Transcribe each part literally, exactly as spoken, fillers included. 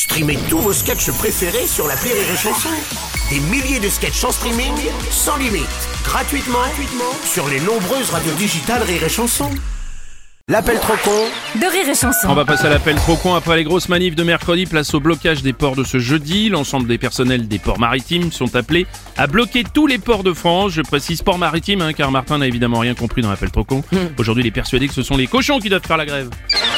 Streamez tous vos sketchs préférés sur l'appli Rire et Chanson. Des milliers de sketchs en streaming, sans limite, gratuitement, gratuitement sur les nombreuses radios digitales Rire et Chanson. L'appel trop con de Rire et Chanson. On va passer à l'appel trop con. Après les grosses manifs de mercredi, place au blocage des ports de ce jeudi. L'ensemble des personnels des ports maritimes sont appelés à bloquer tous les ports de France. Je précise ports maritimes, hein, car Martin n'a évidemment rien compris dans l'appel trop con. Mmh. Aujourd'hui, il est persuadé que ce sont les cochons qui doivent faire la grève.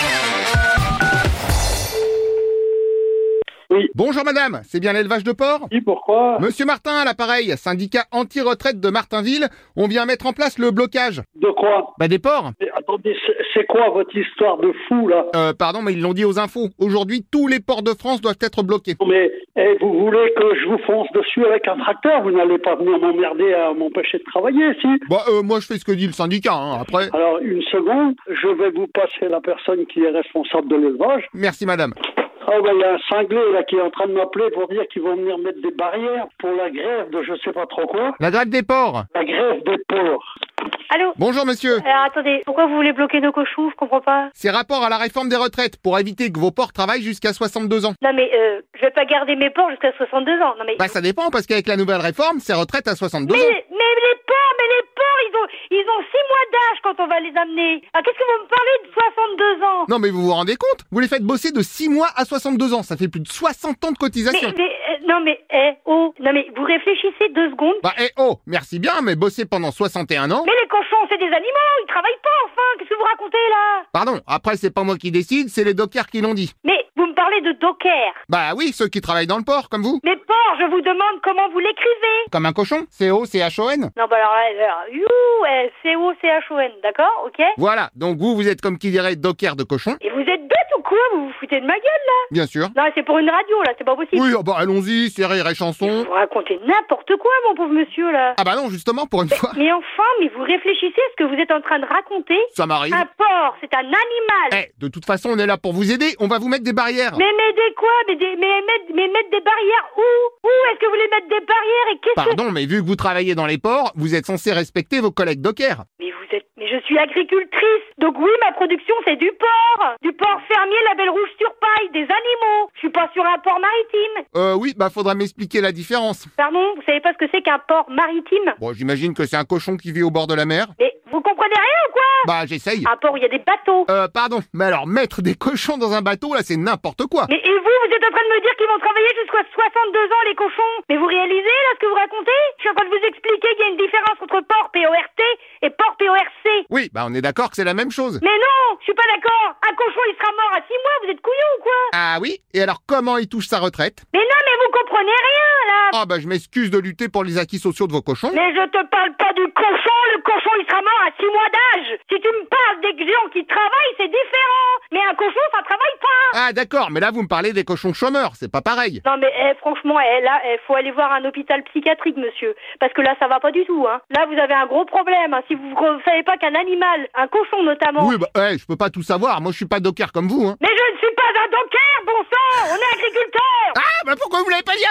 Oui. Bonjour madame, c'est bien l'élevage de porc ? Oui, pourquoi ? Monsieur Martin à l'appareil, syndicat anti-retraite de Martinville, on vient mettre en place le blocage. De quoi ? Bah des porcs. Mais attendez, c'est, c'est quoi votre histoire de fou, là ? Euh, pardon, mais ils l'ont dit aux infos. Aujourd'hui, tous les ports de France doivent être bloqués. Mais eh, vous voulez que je vous fonce dessus avec un tracteur ? Vous n'allez pas venir m'emmerder à m'empêcher de travailler, si ? Bah euh, moi je fais ce que dit le syndicat, hein, après... Alors, une seconde, je vais vous passer la personne qui est responsable de l'élevage. Merci madame. Ah ben, il y a un cinglé là qui est en train de m'appeler pour dire qu'ils vont venir mettre des barrières pour la grève de je sais pas trop quoi. La grève des porcs. La grève des porcs. Allô ? Bonjour monsieur. Alors attendez, pourquoi vous voulez bloquer nos cochons ? Je comprends pas. C'est rapport à la réforme des retraites pour éviter que vos porcs travaillent jusqu'à soixante-deux ans. Non mais euh, je vais pas garder mes porcs jusqu'à soixante-deux ans. Non mais. Bah ça dépend parce qu'avec la nouvelle réforme, c'est retraite à soixante-deux mais, ans. mais les porcs, mais les porcs, ils ont ils ont six mois d'âge quand on va les amener. Ah qu'est-ce que vous me parlez de soixante-deux ans ? Non mais vous vous rendez compte ? Vous les faites bosser de six mois à soixante-deux ans, ça fait plus de soixante ans de cotisation. Mais, mais euh, non mais eh oh, non mais vous réfléchissez deux secondes. Bah eh oh, merci bien, mais bosser pendant soixante et un ans... Mais les cochons, c'est des animaux, ils travaillent pas enfin. Qu'est-ce que vous racontez là ? Pardon, après c'est pas moi qui décide, c'est les dockers qui l'ont dit. Mais vous me parlez de docker. Bah oui, ceux qui travaillent dans le port, comme vous. Mais porc, je vous demande comment vous l'écrivez. Comme un cochon, C O C H O N. Non bah alors, alors you, eh, C O C H O N, d'accord, ok ? Voilà, donc vous, vous êtes comme qui dirait docker de cochon. Et vous êtes bête ou quoi ? Vous vous foutez de ma gueule là ? Bien sûr. Non, c'est pour une radio là, c'est pas possible. Oui, oh bah allons-y, c'est Rire et Chanson. Vous racontez n'importe quoi, mon pauvre monsieur là. Ah bah non, justement, pour une mais, fois. mais enfin, mais vous réfléchissez à ce que vous êtes en train de raconter ? Ça m'arrive. Un porc, c'est un animal. Eh, de toute façon, on est là pour vous aider, on va vous mettre des barrières. Mais m'aider quoi ? Mais, des, mais, mettre, mais mettre des barrières où ? Où est-ce que vous voulez mettre des barrières et qu'est-ce Pardon, mais vu que vous travaillez dans les ports, vous êtes censé respecter vos collègues dockers. Mais vous êtes... Mais je suis agricultrice, donc oui, ma production c'est du porc. Du porc fermier, label rouge sur paille, des animaux. Je suis pas sur un port maritime. Euh, oui, bah faudra m'expliquer la différence. Pardon, vous savez pas ce que c'est qu'un port maritime ? Bon, j'imagine que c'est un cochon qui vit au bord de la mer. Mais vous comprenez rien ou quoi ? Bah, j'essaye. Un port où il y a des bateaux. Euh, pardon, mais alors mettre des cochons dans un bateau, là, c'est n'importe quoi. Mais et vous, vous êtes en train de me dire qu'ils vont travailler jusqu'à soixante-deux ans, les cochons ? Mais vous réalisez, là, ce que vous racontez ? Je suis en train de vous expliquer qu'il y a une différence entre port P O R T et port P O R C. Oui, bah on est d'accord que c'est la même chose. Mais non, je suis pas d'accord. Un cochon, il sera mort à six mois, vous êtes couillon ou quoi ? Ah oui ? Et alors comment il touche sa retraite ? Mais non, mais vous comprenez rien, là. Ah bah je m'excuse de lutter pour les acquis sociaux de vos cochons. Mais je te parle pas du cochon, le cochon, il sera mort à six mois d'âge. Si tu me parles des gens qui travaillent, c'est différent. Mais un cochon, ça travaille pas. Ah d'accord, mais là vous me parlez des cochons chômeurs, c'est pas pareil. Non mais eh, franchement, eh, là, il eh, faut aller voir un hôpital psychiatrique, monsieur. Parce que là, ça va pas du tout, hein. Là, vous avez un gros problème, hein. Si vous ne savez pas qu'un animal, un cochon notamment... Oui, bah, eh, je peux pas tout savoir, moi je suis pas docker comme vous, hein. Mais je ne suis pas un docker, bon sang. On est agriculteurs. Ah, bah pourquoi vous l'avez pas dit avant ?